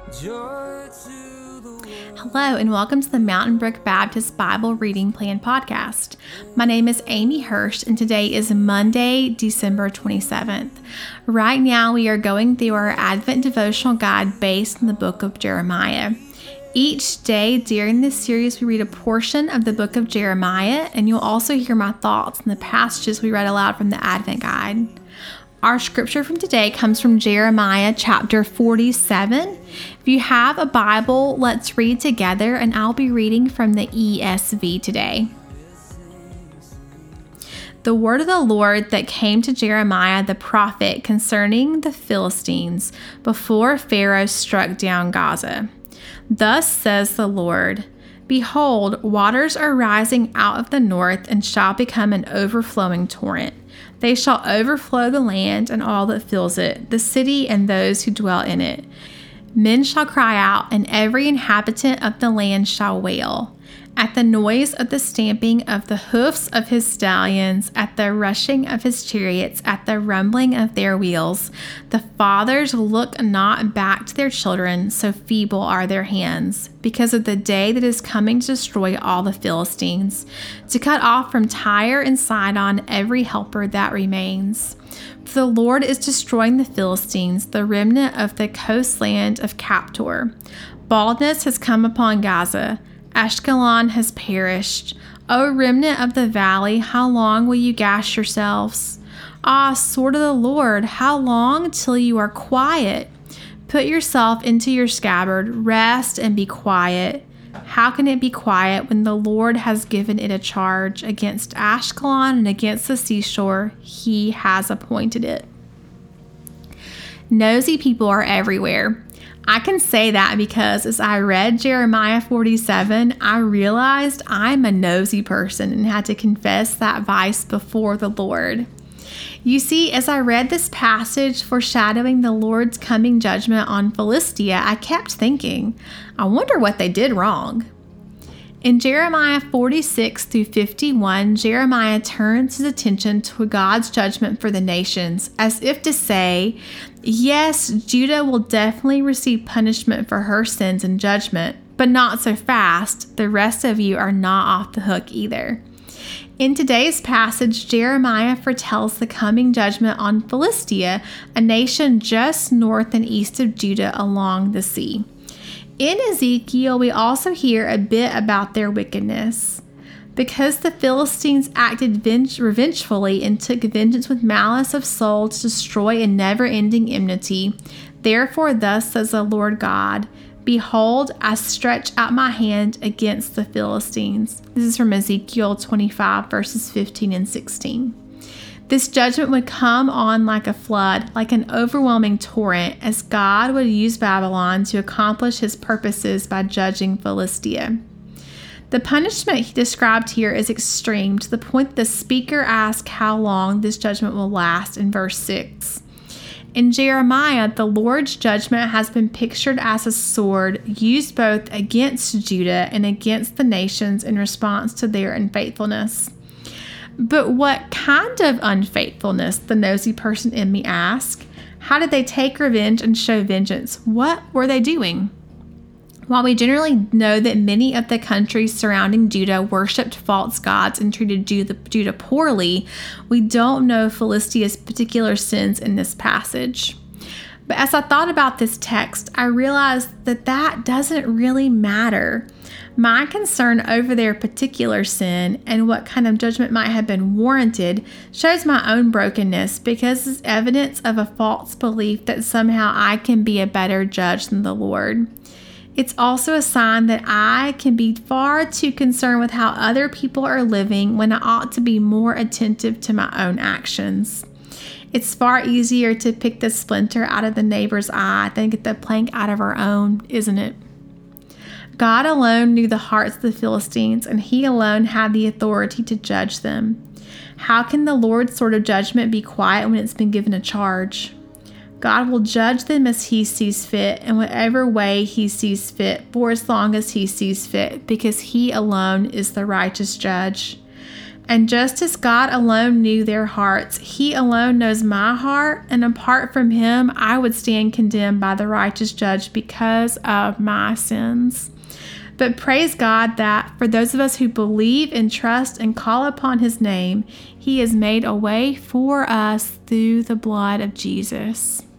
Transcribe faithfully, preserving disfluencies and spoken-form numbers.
Joy to the world. Hello, and welcome to the Mountain Brook Baptist Bible Reading Plan podcast. My name is Amy Hirsch, and today is Monday, December twenty-seventh. Right now, we are going through our Advent devotional guide based on the book of Jeremiah. Each day during this series, we read a portion of the book of Jeremiah, and you'll also hear my thoughts on the passages we read aloud from the Advent guide. Our scripture from today comes from Jeremiah chapter forty-seven. If you have a Bible, let's read together, and I'll be reading from the E S V today. The word of the Lord that came to Jeremiah the prophet concerning the Philistines before Pharaoh struck down Gaza. Thus says the Lord, Behold, waters are rising out of the north and shall become an overflowing torrent. They shall overflow the land and all that fills it, the city and those who dwell in it. Men shall cry out, and every inhabitant of the land shall wail. At the noise of the stamping of the hoofs of his stallions, at the rushing of his chariots, at the rumbling of their wheels, the fathers look not back to their children, so feeble are their hands, because of the day that is coming to destroy all the Philistines, to cut off from Tyre and Sidon every helper that remains. For the Lord is destroying the Philistines, the remnant of the coastland of Captor. Baldness has come upon Gaza. Ashkelon has perished. O remnant of the valley, how long will you gash yourselves? Ah, sword of the Lord, how long till you are quiet? Put yourself into your scabbard, rest and be quiet. How can it be quiet when the Lord has given it a charge against Ashkelon and against the seashore? He has appointed it. Nosy people are everywhere. I can say that because as I read Jeremiah forty-seven, I realized I'm a nosy person and had to confess that vice before the Lord. You see, as I read this passage foreshadowing the Lord's coming judgment on Philistia, I kept thinking, I wonder what they did wrong. In Jeremiah forty-six through fifty-one, Jeremiah turns his attention to God's judgment for the nations, as if to say, yes, Judah will definitely receive punishment for her sins and judgment, but not so fast. The rest of you are not off the hook either. In today's passage, Jeremiah foretells the coming judgment on Philistia, a nation just north and east of Judah along the sea. In Ezekiel, we also hear a bit about their wickedness. Because the Philistines acted venge- revengefully and took vengeance with malice of soul to destroy a never-ending enmity, therefore thus says the Lord God, Behold, I stretch out my hand against the Philistines. This is from Ezekiel twenty-five, verses fifteen and sixteen. This judgment would come on like a flood, like an overwhelming torrent, as God would use Babylon to accomplish his purposes by judging Philistia. The punishment he described here is extreme, to the point that the speaker asks how long this judgment will last in verse six. In Jeremiah, the Lord's judgment has been pictured as a sword used both against Judah and against the nations in response to their unfaithfulness. But what kind of unfaithfulness, the nosy person in me asks? How did they take revenge and show vengeance? What were they doing? While we generally know that many of the countries surrounding Judah worshipped false gods and treated Judah, Judah poorly, we don't know Philistia's particular sins in this passage. But as I thought about this text, I realized that that doesn't really matter. My concern over their particular sin and what kind of judgment might have been warranted shows my own brokenness, because it's evidence of a false belief that somehow I can be a better judge than the Lord. It's also a sign that I can be far too concerned with how other people are living when I ought to be more attentive to my own actions. It's far easier to pick the splinter out of the neighbor's eye than get the plank out of our own, isn't it? God alone knew the hearts of the Philistines, and he alone had the authority to judge them. How can the Lord's sword of judgment be quiet when it's been given a charge? God will judge them as he sees fit, in whatever way he sees fit, for as long as he sees fit, because he alone is the righteous judge. And just as God alone knew their hearts, He alone knows my heart, and apart from Him, I would stand condemned by the righteous judge because of my sins. But praise God that for those of us who believe and trust and call upon His name, He has made a way for us through the blood of Jesus.